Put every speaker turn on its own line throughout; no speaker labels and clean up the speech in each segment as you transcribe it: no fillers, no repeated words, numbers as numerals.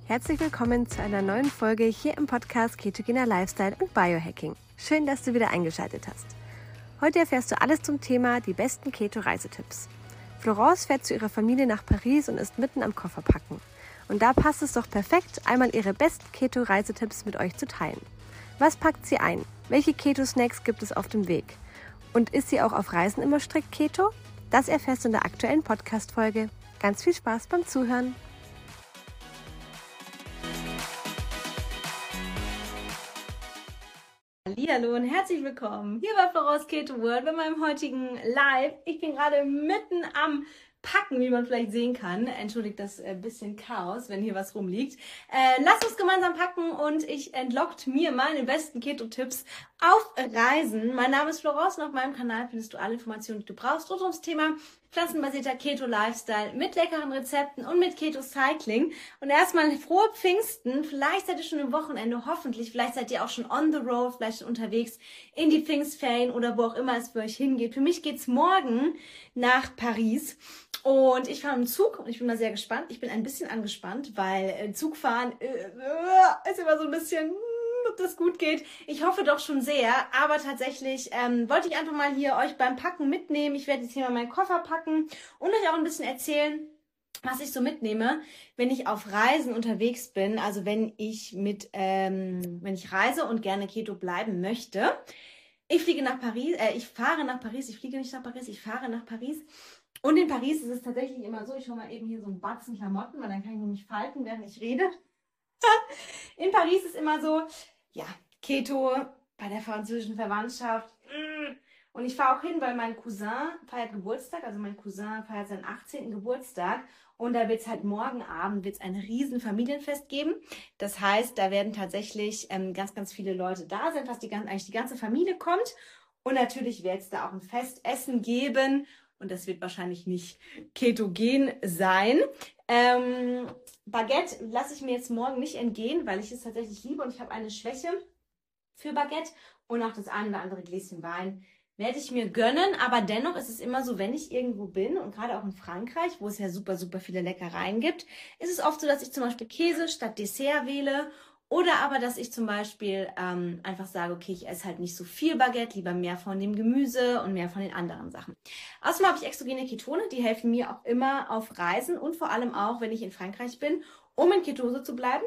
Herzlich willkommen zu einer neuen Folge hier im Podcast Ketogener Lifestyle und Biohacking. Schön, dass du wieder eingeschaltet hast. Heute erfährst du alles zum Thema die besten Keto-Reisetipps. Florence fährt zu ihrer Familie nach Paris und ist mitten am Kofferpacken. Und da passt es doch perfekt, einmal ihre besten Keto-Reisetipps mit euch zu teilen. Was packt sie ein? Welche Keto-Snacks gibt es auf dem Weg? Und ist sie auch auf Reisen immer strikt Keto? Das erfährst du in der aktuellen Podcast-Folge. Ganz viel Spaß beim Zuhören!
Hallo und herzlich willkommen hier bei Florence Keto World bei meinem heutigen Live. Ich bin gerade mitten am Packen, wie man vielleicht sehen kann. Entschuldigt das bisschen Chaos, wenn hier was rumliegt. Lasst uns gemeinsam packen und ich entlockt mir meine besten Keto-Tipps auf Reisen. Mein Name ist Florence und auf meinem Kanal findest du alle Informationen, die du brauchst rund ums Thema pflanzenbasierter Keto-Lifestyle mit leckeren Rezepten und mit Keto-Cycling. Und erstmal frohe Pfingsten. Vielleicht seid ihr schon im Wochenende, hoffentlich. Vielleicht seid ihr auch schon on the road, vielleicht schon unterwegs in die Pfingstferien oder wo auch immer es für euch hingeht. Für mich geht's morgen nach Paris. Und ich fahre im Zug und ich bin mal sehr gespannt. Ich bin ein bisschen angespannt, weil Zugfahren ist immer so ein bisschen, ob das gut geht. Ich hoffe doch schon sehr, aber tatsächlich wollte ich einfach mal hier euch beim Packen mitnehmen. Ich werde jetzt hier mal meinen Koffer packen und euch auch ein bisschen erzählen, was ich so mitnehme, wenn ich auf Reisen unterwegs bin. Also wenn ich reise und gerne Keto bleiben möchte. Ich fliege nach Paris, ich fahre nach Paris, ich fliege nicht nach Paris, ich fahre nach Paris. Und in Paris ist es tatsächlich immer so, ich hole mal eben hier so einen Batzen Klamotten, weil dann kann ich nämlich falten, während ich rede. In Paris ist immer so, ja, Keto bei der französischen Verwandtschaft. Und ich fahre auch hin, weil mein Cousin feiert Geburtstag, also mein Cousin feiert seinen 18. Geburtstag. Und da wird es halt morgen Abend wird's ein riesen Familienfest geben. Das heißt, da werden tatsächlich ganz, ganz viele Leute da sein, fast eigentlich die ganze Familie kommt. Und natürlich wird es da auch ein Festessen geben. Und das wird wahrscheinlich nicht ketogen sein. Baguette lasse ich mir jetzt morgen nicht entgehen, weil ich es tatsächlich liebe und ich habe eine Schwäche für Baguette und auch das ein oder andere Gläschen Wein werde ich mir gönnen. Aber dennoch ist es immer so, wenn ich irgendwo bin und gerade auch in Frankreich, wo es ja super, super viele Leckereien gibt, ist es oft so, dass ich zum Beispiel Käse statt Dessert wähle. Oder aber, dass ich zum Beispiel einfach sage, okay, ich esse halt nicht so viel Baguette, lieber mehr von dem Gemüse und mehr von den anderen Sachen. Außerdem habe ich exogene Ketone, die helfen mir auch immer auf Reisen und vor allem auch, wenn ich in Frankreich bin, um in Ketose zu bleiben.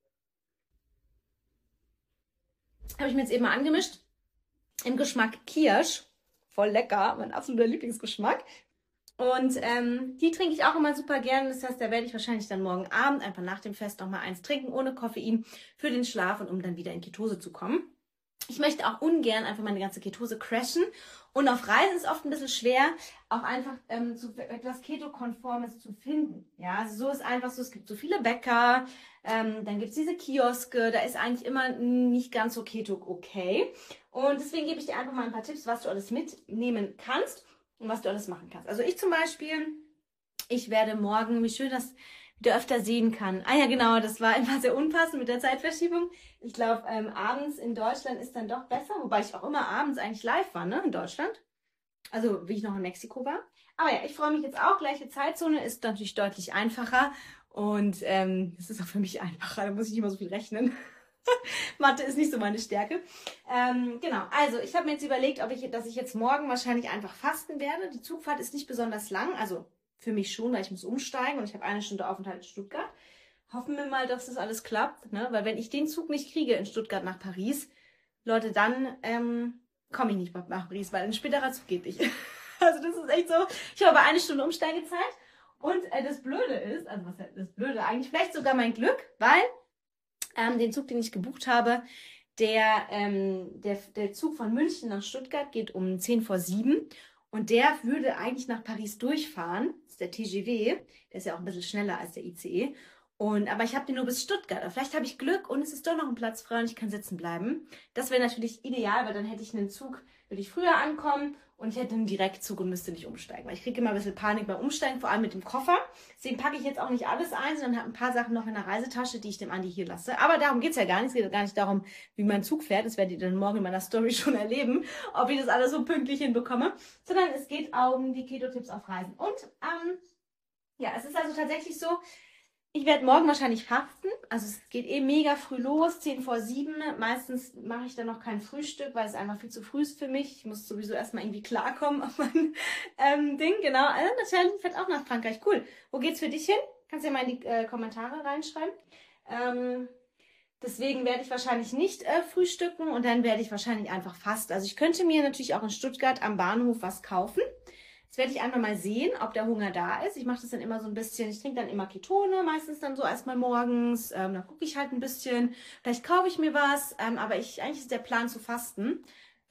Habe ich mir jetzt eben mal angemischt. Im Geschmack Kirsch. Voll lecker, mein absoluter Lieblingsgeschmack. Und die trinke ich auch immer super gerne. Das heißt, da werde ich wahrscheinlich dann morgen Abend, einfach nach dem Fest, nochmal eins trinken, ohne Koffein, für den Schlaf und um dann wieder in Ketose zu kommen. Ich möchte auch ungern einfach meine ganze Ketose crashen. Und auf Reisen ist es oft ein bisschen schwer, auch einfach etwas Keto-Konformes zu finden. Ja, also so ist einfach so, es gibt so viele Bäcker, dann gibt es diese Kioske, da ist eigentlich immer nicht ganz so Keto okay. Und deswegen gebe ich dir einfach mal ein paar Tipps, was du alles mitnehmen kannst. Und was du alles machen kannst. Also ich zum Beispiel, ich werde morgen, wie schön das wieder öfter sehen kann. Ah ja, genau, das war immer sehr unpassend mit der Zeitverschiebung. Ich glaube, abends in Deutschland ist dann doch besser, wobei ich auch immer abends eigentlich live war, ne, in Deutschland. Also wie ich noch in Mexiko war. Aber ja, ich freue mich jetzt auch. Gleiche Zeitzone ist natürlich deutlich einfacher. Und es ist auch für mich einfacher, da muss ich nicht mehr so viel rechnen. Mathe ist nicht so meine Stärke. Genau, also ich habe mir jetzt überlegt, dass ich jetzt morgen wahrscheinlich einfach fasten werde. Die Zugfahrt ist nicht besonders lang, also für mich schon, weil ich muss umsteigen und ich habe 1 Stunde Aufenthalt in Stuttgart. Hoffen wir mal, dass das alles klappt, ne? Weil wenn ich den Zug nicht kriege in Stuttgart nach Paris, Leute, dann komme ich nicht nach Paris, weil ein späterer Zug geht nicht. Also das ist echt so, ich habe aber 1 Stunde Umsteigezeit und das Blöde ist, also was heißt das Blöde, eigentlich vielleicht sogar mein Glück, weil den Zug, den ich gebucht habe, der Zug von München nach Stuttgart geht um 6:50 und der würde eigentlich nach Paris durchfahren. Das ist der TGV, der ist ja auch ein bisschen schneller als der ICE. Aber ich habe den nur bis Stuttgart. Aber vielleicht habe ich Glück und es ist doch noch ein Platz frei und ich kann sitzen bleiben. Das wäre natürlich ideal, weil dann hätte ich einen Zug, würde ich früher ankommen und ich hätte einen Direktzug und müsste nicht umsteigen. Weil ich kriege immer ein bisschen Panik beim Umsteigen, vor allem mit dem Koffer. Deswegen packe ich jetzt auch nicht alles ein, sondern habe ein paar Sachen noch in der Reisetasche, die ich dem Andi hier lasse. Aber darum geht es ja gar nicht. Es geht gar nicht darum, wie mein Zug fährt. Das werdet ihr dann morgen in meiner Story schon erleben, ob ich das alles so pünktlich hinbekomme. Sondern es geht um die Keto-Tipps auf Reisen. Und ja, es ist also tatsächlich so, Ich werde morgen wahrscheinlich fasten. Also es geht eh mega früh los, 10 vor 7. Meistens mache ich dann noch kein Frühstück, weil es einfach viel zu früh ist für mich. Ich muss sowieso erstmal irgendwie klarkommen auf mein Ding. Genau. Natürlich fährt auch nach Frankreich. Cool. Wo geht's für dich hin? Kannst du ja mal in die Kommentare reinschreiben. Deswegen werde ich wahrscheinlich nicht frühstücken und dann werde ich wahrscheinlich einfach fasten. Also ich könnte mir natürlich auch in Stuttgart am Bahnhof was kaufen. Jetzt werde ich einfach mal sehen, ob der Hunger da ist. Ich mache das dann immer so ein bisschen, ich trinke dann immer Ketone, meistens dann so erstmal morgens. Dann gucke ich halt ein bisschen. Vielleicht kaufe ich mir was, aber eigentlich ist der Plan zu fasten.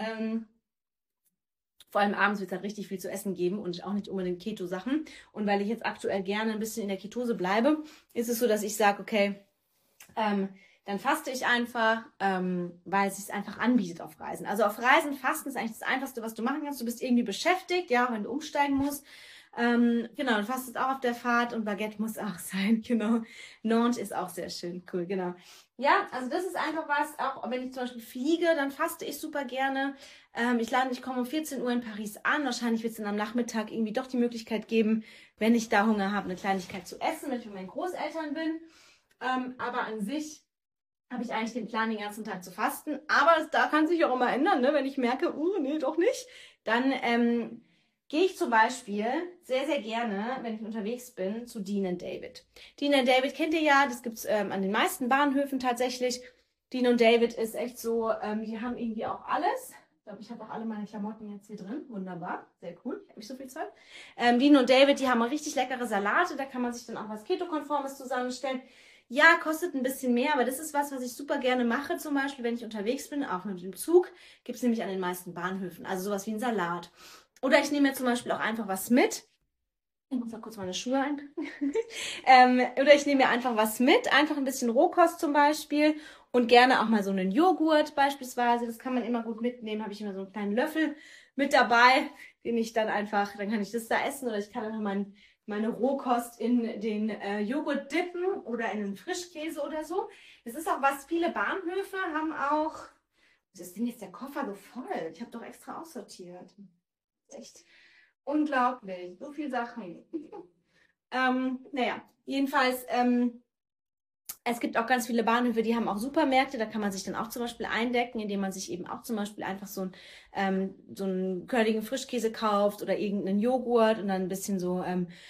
Vor allem abends wird es halt richtig viel zu essen geben und auch nicht unbedingt Keto-Sachen. Und weil ich jetzt aktuell gerne ein bisschen in der Ketose bleibe, ist es so, dass ich sage, okay, dann faste ich einfach, weil es sich einfach anbietet auf Reisen. Also auf Reisen fasten ist eigentlich das Einfachste, was du machen kannst. Du bist irgendwie beschäftigt, ja, wenn du umsteigen musst. Genau, du fastest auch auf der Fahrt und Baguette muss auch sein, genau. Nantes ist auch sehr schön, cool, genau. Ja, also das ist einfach was, auch wenn ich zum Beispiel fliege, dann faste ich super gerne. Ich komme um 14 Uhr in Paris an. Wahrscheinlich wird es dann am Nachmittag irgendwie doch die Möglichkeit geben, wenn ich da Hunger habe, eine Kleinigkeit zu essen, wenn ich mit meinen Großeltern bin. Aber an sich habe ich eigentlich den Plan, den ganzen Tag zu fasten. Aber da kann sich auch immer ändern, ne? Wenn ich merke, nee, doch nicht. Dann gehe ich zum Beispiel sehr, sehr gerne, wenn ich unterwegs bin, zu Dean & David. Dean & David kennt ihr ja, das gibt es an den meisten Bahnhöfen tatsächlich. Dean & David ist echt so, die haben irgendwie auch alles. Ich glaube, ich habe auch alle meine Klamotten jetzt hier drin. Wunderbar, sehr cool. Ich habe nicht so viel Zeug. Dean & David, die haben richtig leckere Salate. Da kann man sich dann auch was Keto-konformes zusammenstellen. Ja, kostet ein bisschen mehr, aber das ist was ich super gerne mache, zum Beispiel, wenn ich unterwegs bin, auch mit dem Zug, gibt es nämlich an den meisten Bahnhöfen, also sowas wie ein Salat. Oder ich nehme mir zum Beispiel auch einfach was mit. Ich muss mal kurz meine Schuhe einpacken. Oder ich nehme mir einfach was mit, einfach ein bisschen Rohkost zum Beispiel und gerne auch mal so einen Joghurt beispielsweise. Das kann man immer gut mitnehmen, habe ich immer so einen kleinen Löffel mit dabei, den ich dann einfach, dann kann ich das da essen oder ich kann einfach meine Rohkost in den Joghurt dippen oder in einen Frischkäse oder so. Das ist auch was, viele Bahnhöfe haben auch. Das Ding ist der Koffer so voll. Ich habe doch extra aussortiert. Echt unglaublich. So viele Sachen. Naja, jedenfalls, es gibt auch ganz viele Bahnhöfe, die haben auch Supermärkte. Da kann man sich dann auch zum Beispiel eindecken, indem man sich eben auch zum Beispiel einfach so einen curligen Frischkäse kauft oder irgendeinen Joghurt und dann ein bisschen so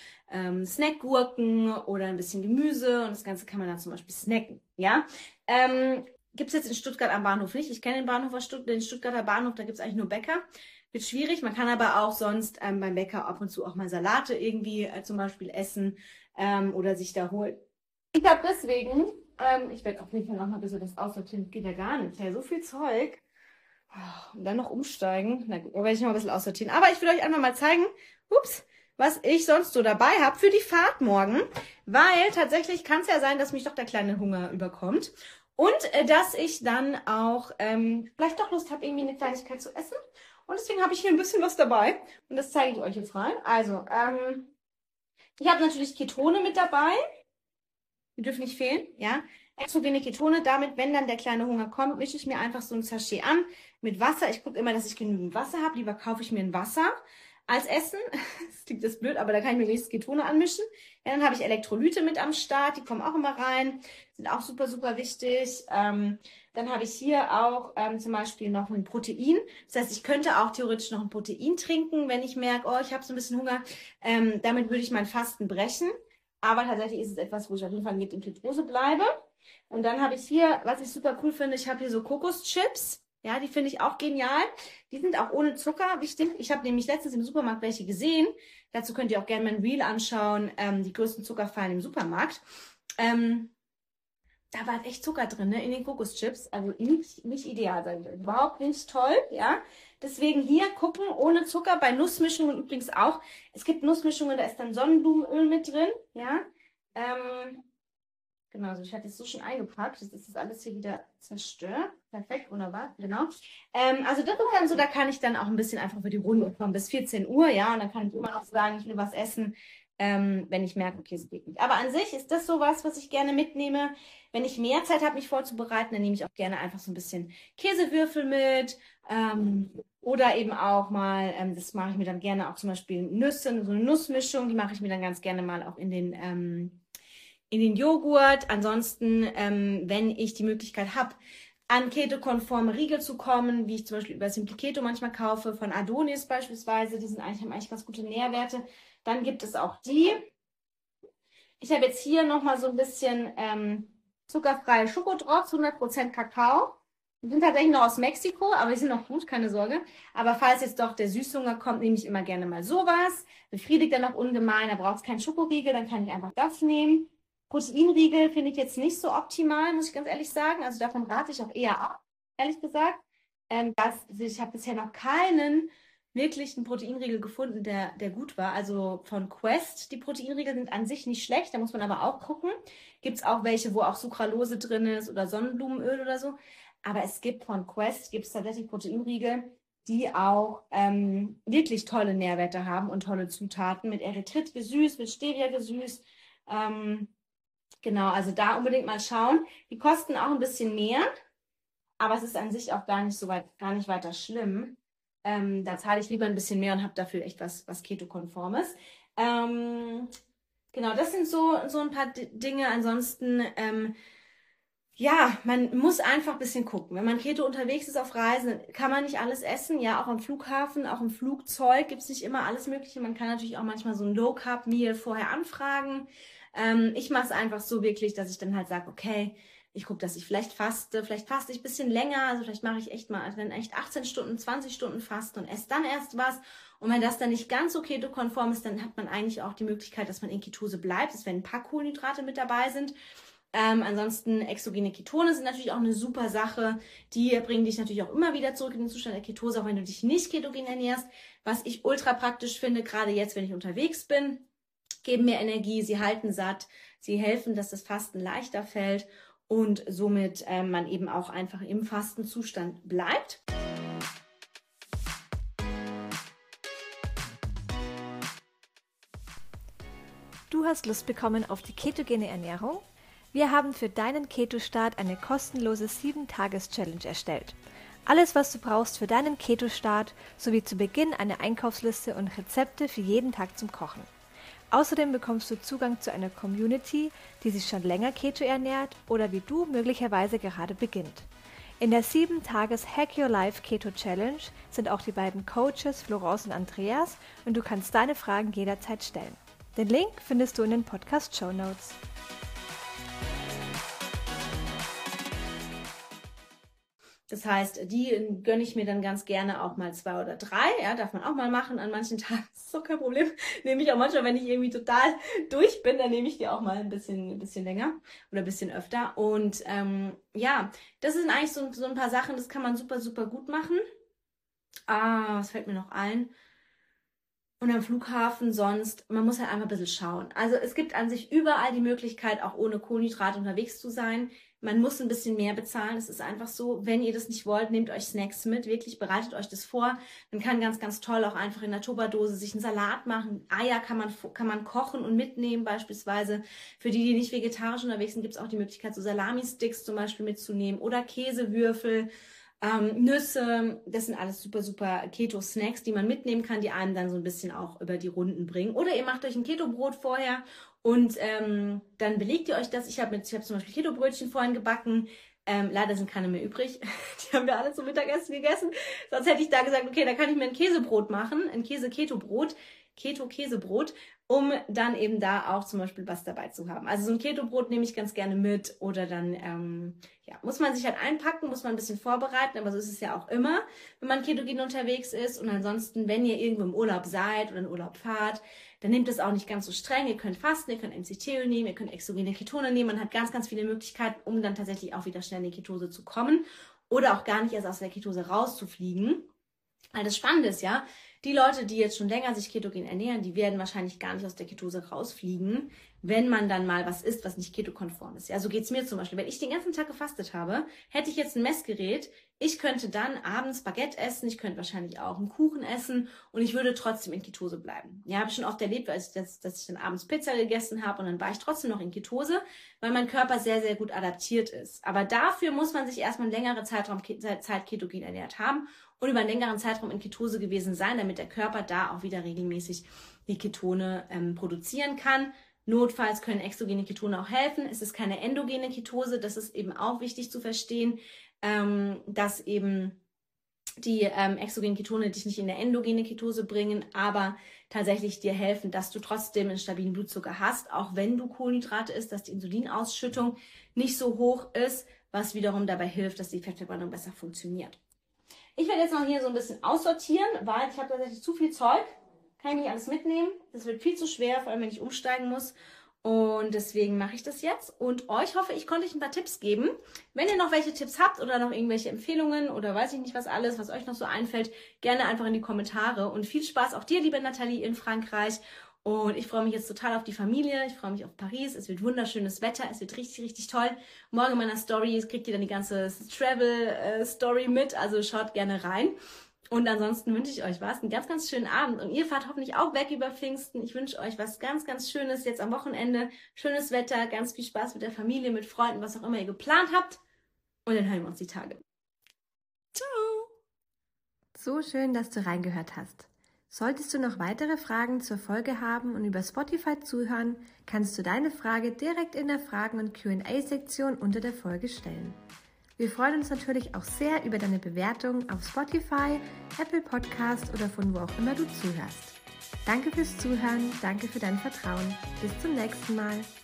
Snackgurken oder ein bisschen Gemüse und das Ganze kann man dann zum Beispiel snacken. Ja? Gibt es jetzt in Stuttgart am Bahnhof nicht. Ich kenne den Bahnhof den Stuttgarter Bahnhof, da gibt es eigentlich nur Bäcker. Wird schwierig. Man kann aber auch sonst beim Bäcker ab und zu auch mal Salate irgendwie zum Beispiel essen oder sich da holen. Ich habe deswegen, ich werde auf jeden Fall noch mal ein bisschen das aussortieren. Geht ja gar nicht. Ja, so viel Zeug. Oh, und dann noch umsteigen. Na gut, da werde ich noch ein bisschen aussortieren. Aber ich will euch einfach mal zeigen, was ich sonst so dabei habe für die Fahrt morgen. Weil tatsächlich kann es ja sein, dass mich doch der kleine Hunger überkommt. Und dass ich dann auch vielleicht doch Lust habe, irgendwie eine Kleinigkeit zu essen. Und deswegen habe ich hier ein bisschen was dabei. Und das zeige ich euch jetzt mal. Also, ich habe natürlich Ketone mit dabei. Die dürfen nicht fehlen, ja. Exogene Ketone, damit, wenn dann der kleine Hunger kommt, mische ich mir einfach so ein Sachet an mit Wasser. Ich gucke immer, dass ich genügend Wasser habe. Lieber kaufe ich mir ein Wasser als Essen. Das klingt jetzt blöd, aber da kann ich mir wenigstens Ketone anmischen. Ja, dann habe ich Elektrolyte mit am Start, die kommen auch immer rein. Sind auch super, super wichtig. Dann habe ich hier auch zum Beispiel noch ein Protein. Das heißt, ich könnte auch theoretisch noch ein Protein trinken, wenn ich merke, oh, ich habe so ein bisschen Hunger. Damit würde ich mein Fasten brechen. Aber tatsächlich ist es etwas, wo ich auf jeden Fall mit in Ketose bleibe. Und dann habe ich hier, was ich super cool finde, ich habe hier so Kokoschips. Ja, die finde ich auch genial. Die sind auch ohne Zucker wichtig. Ich habe nämlich letztens im Supermarkt welche gesehen. Dazu könnt ihr auch gerne mein Reel anschauen. Die größten Zuckerfallen im Supermarkt. Da war echt Zucker drin, ne, in den Kokoschips. Also nicht ideal, sage ich. Überhaupt nicht toll, ja. Deswegen hier gucken, ohne Zucker, bei Nussmischungen übrigens auch. Es gibt Nussmischungen, da ist dann Sonnenblumenöl mit drin, ja. Genau, also ich hatte es so schon eingepackt. Jetzt ist das alles hier wieder zerstört. Perfekt, wunderbar, genau. Also das ist dann so, da kann ich dann auch ein bisschen einfach für die Runde kommen bis 14 Uhr, ja. Und dann kann ich immer noch sagen, ich will was essen, wenn ich merke, okay, es geht nicht. Aber an sich ist das sowas, was ich gerne mitnehme. Wenn ich mehr Zeit habe, mich vorzubereiten, dann nehme ich auch gerne einfach so ein bisschen Käsewürfel mit. Oder eben auch mal, das mache ich mir dann gerne auch zum Beispiel Nüsse, so eine Nussmischung, die mache ich mir dann ganz gerne mal auch in den Joghurt. Ansonsten, wenn ich die Möglichkeit habe, an ketokonforme Riegel zu kommen, wie ich zum Beispiel über Simply Keto manchmal kaufe, von Adonis beispielsweise, haben eigentlich ganz gute Nährwerte, dann gibt es auch die. Ich habe jetzt hier nochmal so ein bisschen zuckerfreie Schokodrops, 100% Kakao. Die sind tatsächlich noch aus Mexiko, aber die sind noch gut, keine Sorge. Aber falls jetzt doch der Süßhunger kommt, nehme ich immer gerne mal sowas. Befriedigt dann auch ungemein, da braucht es keinen Schokoriegel, dann kann ich einfach das nehmen. Proteinriegel finde ich jetzt nicht so optimal, muss ich ganz ehrlich sagen. Also davon rate ich auch eher ab, ehrlich gesagt. Ich habe bisher noch keinen wirklichen Proteinriegel gefunden, der gut war. Also von Quest, die Proteinriegel sind an sich nicht schlecht, da muss man aber auch gucken. Gibt es auch welche, wo auch Sucralose drin ist oder Sonnenblumenöl oder so. Aber es gibt von Quest, gibt es tatsächlich Proteinriegel, die auch wirklich tolle Nährwerte haben und tolle Zutaten mit Erythrit gesüßt, mit Stevia gesüßt. Genau, also da unbedingt mal schauen. Die kosten auch ein bisschen mehr, aber es ist an sich auch gar nicht weiter schlimm. Da zahle ich lieber ein bisschen mehr und habe dafür echt was Keto-konformes. Genau, das sind so ein paar Dinge. Ansonsten, ja, man muss einfach ein bisschen gucken. Wenn man Keto unterwegs ist auf Reisen, kann man nicht alles essen. Ja, auch am Flughafen, auch im Flugzeug gibt es nicht immer alles Mögliche. Man kann natürlich auch manchmal so ein Low-Carb-Meal vorher anfragen. Ich mache es einfach so wirklich, dass ich dann halt sage, okay, ich gucke, dass ich vielleicht faste ich ein bisschen länger, also vielleicht mache ich echt mal, dann echt 18 Stunden, 20 Stunden Fasten und esse dann erst was. Und wenn das dann nicht ganz so ketokonform ist, dann hat man eigentlich auch die Möglichkeit, dass man in Ketose bleibt, dass wenn ein paar Kohlenhydrate mit dabei sind. Ansonsten exogene Ketone sind natürlich auch eine super Sache. Die bringen dich natürlich auch immer wieder zurück in den Zustand der Ketose, auch wenn du dich nicht ketogen ernährst. Was ich ultra praktisch finde, gerade jetzt, wenn ich unterwegs bin, geben mir Energie, sie halten satt, sie helfen, dass das Fasten leichter fällt und somit man eben auch einfach im Fastenzustand bleibt.
Du hast Lust bekommen auf die ketogene Ernährung? Wir haben für deinen Keto-Start eine kostenlose 7-Tages-Challenge erstellt. Alles, was du brauchst für deinen Keto-Start, sowie zu Beginn eine Einkaufsliste und Rezepte für jeden Tag zum Kochen. Außerdem bekommst du Zugang zu einer Community, die sich schon länger Keto ernährt oder wie du möglicherweise gerade beginnt. In der 7-Tages Hack Your Life Keto Challenge sind auch die beiden Coaches Florence und Andreas und du kannst deine Fragen jederzeit stellen. Den Link findest du in den Podcast Show Notes.
Das heißt, die gönne ich mir dann ganz gerne auch mal 2 oder 3. Ja, darf man auch mal machen an manchen Tagen. Das ist doch kein Problem. Nehme ich auch manchmal, wenn ich irgendwie total durch bin, dann nehme ich die auch mal ein bisschen länger oder ein bisschen öfter. Und ja, das sind eigentlich so ein paar Sachen, das kann man super, super gut machen. Was fällt mir noch ein? Und am Flughafen sonst, man muss halt einfach ein bisschen schauen. Also es gibt an sich überall die Möglichkeit, auch ohne Kohlenhydrate unterwegs zu sein. Man muss ein bisschen mehr bezahlen. Es ist einfach so, wenn ihr das nicht wollt, nehmt euch Snacks mit. Wirklich, bereitet euch das vor. Man kann ganz, ganz toll auch einfach in der Tupperdose sich einen Salat machen. Eier kann man kochen und mitnehmen beispielsweise. Für die nicht vegetarisch unterwegs sind, gibt es auch die Möglichkeit, so Salami-Sticks zum Beispiel mitzunehmen oder Käsewürfel. Nüsse, das sind alles super, super Keto-Snacks, die man mitnehmen kann, die einem dann so ein bisschen auch über die Runden bringen. Oder ihr macht euch ein Keto-Brot vorher und dann belegt ihr euch das. Ich habe zum Beispiel Keto-Brötchen vorhin gebacken. Leider sind keine mehr übrig. Die haben wir alle zum Mittagessen gegessen. Sonst hätte ich da gesagt, okay, da kann ich mir ein Käsebrot machen, ein Keto-Brot, Keto-Käsebrot, um dann eben da auch zum Beispiel was dabei zu haben. Also so ein Keto-Brot nehme ich ganz gerne mit oder dann, ja, muss man sich halt einpacken, muss man ein bisschen vorbereiten, aber so ist es ja auch immer, wenn man ketogen unterwegs ist. Und ansonsten, wenn ihr irgendwo im Urlaub seid oder in Urlaub fahrt, dann nehmt es auch nicht ganz so streng. Ihr könnt fasten, ihr könnt MCT nehmen, ihr könnt exogene Ketone nehmen. Man hat ganz, ganz viele Möglichkeiten, um dann tatsächlich auch wieder schnell in die Ketose zu kommen oder auch gar nicht erst aus der Ketose rauszufliegen. Weil das Spannende ist ja, die Leute, die jetzt schon länger sich ketogen ernähren, die werden wahrscheinlich gar nicht aus der Ketose rausfliegen, wenn man dann mal was isst, was nicht ketokonform ist. Ja, so geht's mir zum Beispiel. Wenn ich den ganzen Tag gefastet habe, hätte ich jetzt ein Messgerät, ich könnte dann abends Baguette essen, ich könnte wahrscheinlich auch einen Kuchen essen und ich würde trotzdem in Ketose bleiben. Ja, habe ich schon oft erlebt, dass ich dann abends Pizza gegessen habe und dann war ich trotzdem noch in Ketose, weil mein Körper sehr, sehr gut adaptiert ist. Aber dafür muss man sich erstmal einen längeren Zeit ketogen ernährt haben und über einen längeren Zeitraum in Ketose gewesen sein, damit der Körper da auch wieder regelmäßig die Ketone produzieren kann. Notfalls können exogene Ketone auch helfen. Es ist keine endogene Ketose. Das ist eben auch wichtig zu verstehen, dass eben die exogenen Ketone dich nicht in eine endogene Ketose bringen, aber tatsächlich dir helfen, dass du trotzdem einen stabilen Blutzucker hast, auch wenn du Kohlenhydrate isst, dass die Insulinausschüttung nicht so hoch ist, was wiederum dabei hilft, dass die Fettverbrennung besser funktioniert. Ich werde jetzt noch hier so ein bisschen aussortieren, weil ich habe tatsächlich zu viel Zeug. Kann ich nicht alles mitnehmen. Das wird viel zu schwer, vor allem wenn ich umsteigen muss. Und deswegen mache ich das jetzt. Und euch hoffe ich, konnte ich ein paar Tipps geben. Wenn ihr noch welche Tipps habt oder noch irgendwelche Empfehlungen oder weiß ich nicht was alles, was euch noch so einfällt, gerne einfach in die Kommentare. Und viel Spaß auch dir, liebe Nathalie, in Frankreich. Und ich freue mich jetzt total auf die Familie. Ich freue mich auf Paris. Es wird wunderschönes Wetter. Es wird richtig, richtig toll. Morgen in meiner Story kriegt ihr dann die ganze Travel-Story mit. Also schaut gerne rein. Und ansonsten wünsche ich euch einen ganz, ganz schönen Abend. Und ihr fahrt hoffentlich auch weg über Pfingsten. Ich wünsche euch was ganz, ganz Schönes jetzt am Wochenende. Schönes Wetter, ganz viel Spaß mit der Familie, mit Freunden, was auch immer ihr geplant habt. Und dann hören wir uns die Tage. Ciao!
So schön, dass du reingehört hast. Solltest du noch weitere Fragen zur Folge haben und über Spotify zuhören, kannst du deine Frage direkt in der Fragen- und Q&A-Sektion unter der Folge stellen. Wir freuen uns natürlich auch sehr über deine Bewertung auf Spotify, Apple Podcast oder von wo auch immer du zuhörst. Danke fürs Zuhören, danke für dein Vertrauen. Bis zum nächsten Mal.